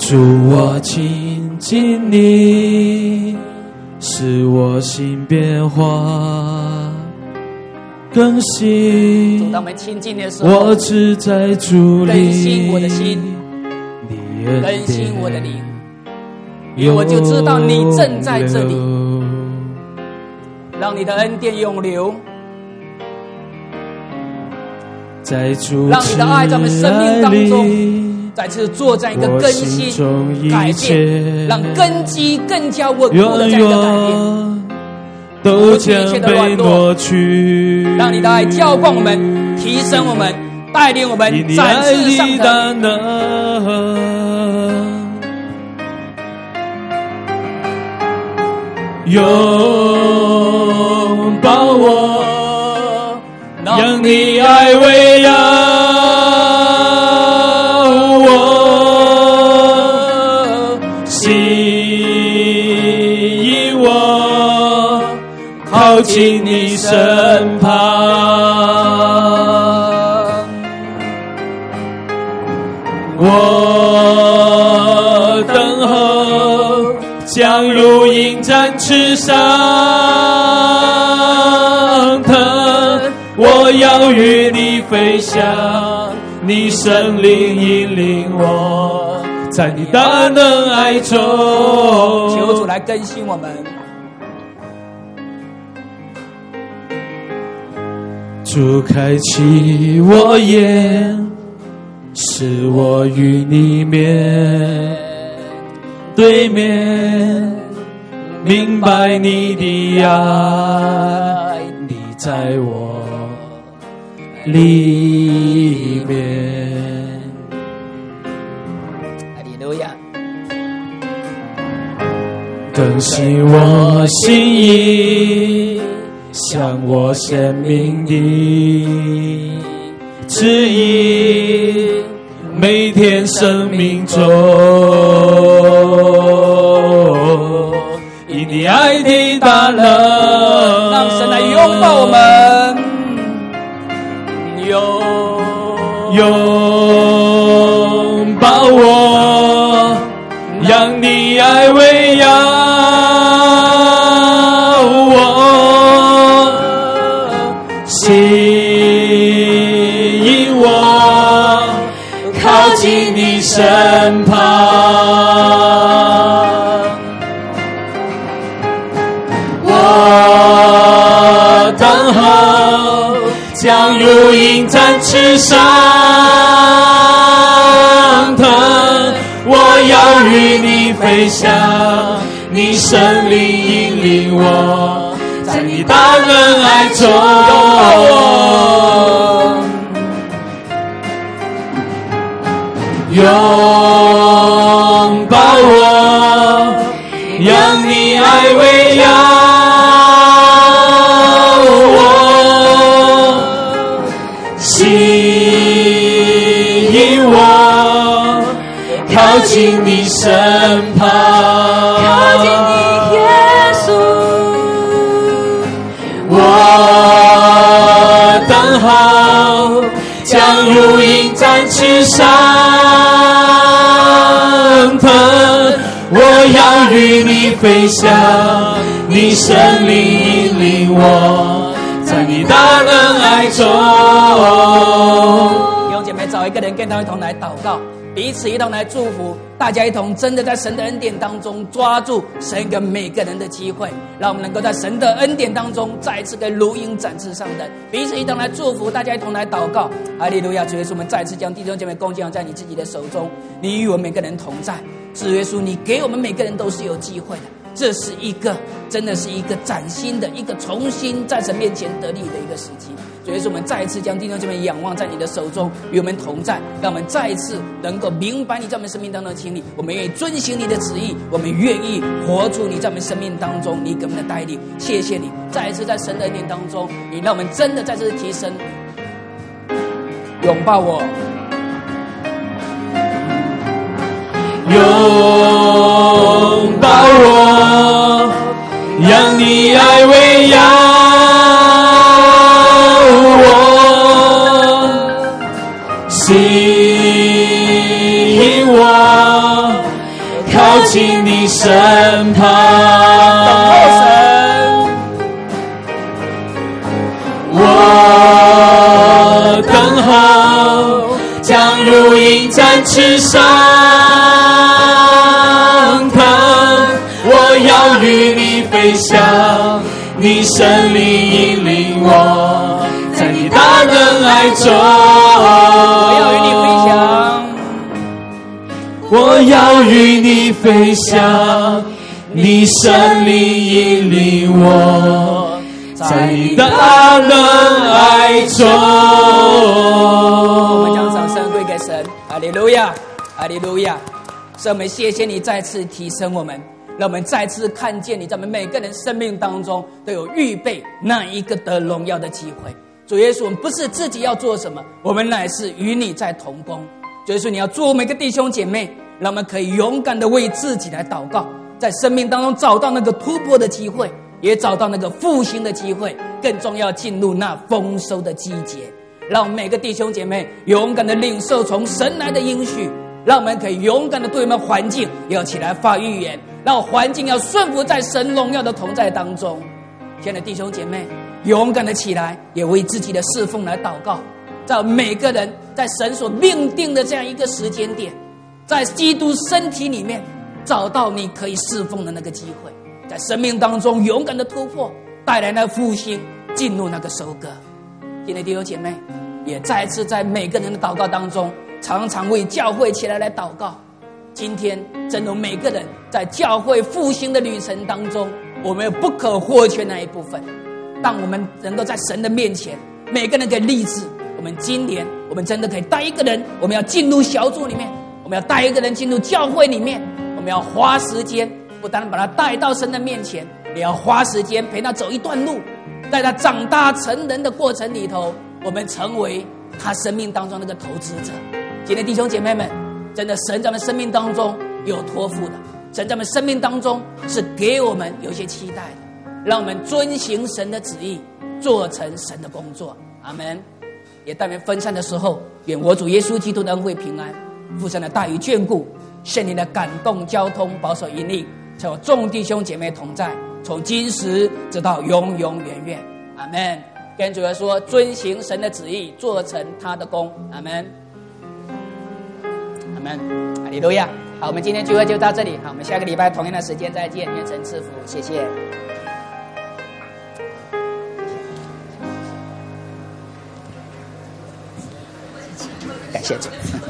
主我亲近你，使我心变化更新。 主，当我们亲近的时候， 我只在主里更新我的心， 你恩典更新我的灵，因为我就知道你正在这里，让你的恩典永留， 在主让你的爱在我们生命当中再次做这样一个更新改变，让根基更加稳固的这样一个改变， 都将被挪去， 让你的爱浇灌我们，提升我们，带领我们展翅上腾。 拥抱我，让你爱围绕我，吸引我靠近你身旁。我等候将如鹰展翅上腾，我要与你飞翔，你圣灵引领我，在你大能爱中。 求主来更新我们。 主开启我眼，使我与你面对面，明白你的爱，你在我里面。 哈利路亚！ 更新我心意，向我生命的旨意，每天生命中因你爱的大能， 让神来拥抱我们， 拥抱我，让你爱围绕我，吸引我靠近你身旁。我等候将如鹰展翅上腾，我要与你飞翔，你圣灵引领我，在你大能爱中拥抱我，让你爱围绕我，吸引我靠近你身旁， 靠近你耶稣， 我等候将如鹰展翅上腾，我要与你飞翔，你圣灵引领我，在你大能爱中。 弟兄姐妹，找一个人跟他一同来祷告，彼此一同来祝福，大家一同真的在神的恩典当中抓住神给每个人的机会，让我们能够在神的恩典当中再一次给如鹰展翅上腾。彼此一同来祝福，大家一同来祷告。哈利路亚！主耶稣，我们再次将弟兄姐妹恭敬在你自己的手中，你与我们每个人同在。主耶稣，你给我们每个人都是有机会的，这是一个真的是一个崭新的一个重新在神面前得力的一个时机。主耶稣，我们再一次将弟兄姐妹仰望在你的手中，与我们同在，让我们再一次能够明白你在我们生命当中的情理，我们愿意遵行你的旨意，我们愿意活出你在我们生命当中你给我们的带领。谢谢你，再一次在神的恩典当中，你让我们真的在这次提升。拥抱我， 拥抱我，让你爱围绕我，吸引我近你身旁， 等候神。 我等候，将如鹰展翅上腾，我要与你飞翔，你神灵引领我，在你大能爱中。我要与你飞翔，你神灵引领我，在你大能爱中。 我们将掌声归给神，哈利路亚，哈利路亚。神，我们谢谢你再次提升我们，让我们再次看见你在我们每个人生命当中都有预备那一个得荣耀的机会。主耶稣，我们不是自己要做什么，我们乃是与你在同工。主耶稣，你要祝福每个弟兄姐妹，让我们可以勇敢的为自己来祷告，在生命当中找到那个突破的机会，也找到那个复兴的机会，更重要进入那丰收的季节。让我们每个弟兄姐妹勇敢的领受从神来的应许，让我们可以勇敢的对我们环境要起来发预言，让环境要顺服在神荣耀的同在当中。亲爱的弟兄姐妹，勇敢的起来，也为自己的侍奉来祷告。在每个人在神所命定的这样一个时间点，在基督身体里面找到你可以侍奉的那个机会，在生命当中勇敢的突破，带来那复兴，进入那个收割。今天弟兄姐妹也再次在每个人的祷告当中，常常为教会起来祷告。今天正如每个人在教会复兴的旅程当中，我们有不可或缺那一部分。当我们能够在神的面前，每个人可以立志，我们今年我们真的可以带一个人，我们要进入小组里面，我们要带一个人进入教会里面，我们要花时间，不单把他带到神的面前，也要花时间陪他走一段路，在他长大成人的过程里头，我们成为他生命当中那个投资者。今天弟兄姐妹们，真的神在我们生命当中有托付的，神在我们生命当中是给我们有一些期待的，让我们遵行神的旨意，做成神的工作。阿们。也但愿分散的时候，愿我主耶稣基督的恩惠平安，父神的大与眷顾，圣灵的感动交通保守引领，与我众弟兄姐妹同在，从今时直到永永远远。阿们。跟主耶稣说，遵行神的旨意，做成他的工。阿们，阿们，哈利路亚。好，我们今天聚会就到这里。好，我们下个礼拜同样的时间再见。愿神赐福，谢谢。感谢主。